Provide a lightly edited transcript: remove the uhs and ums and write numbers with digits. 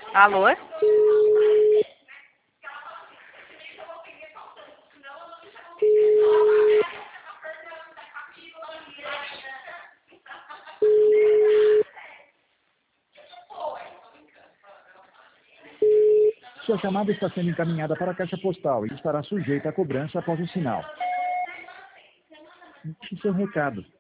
Alô? Sua chamada está sendo encaminhada para a caixa postal e estará sujeita a cobrança após o sinal. Deixe seu recado.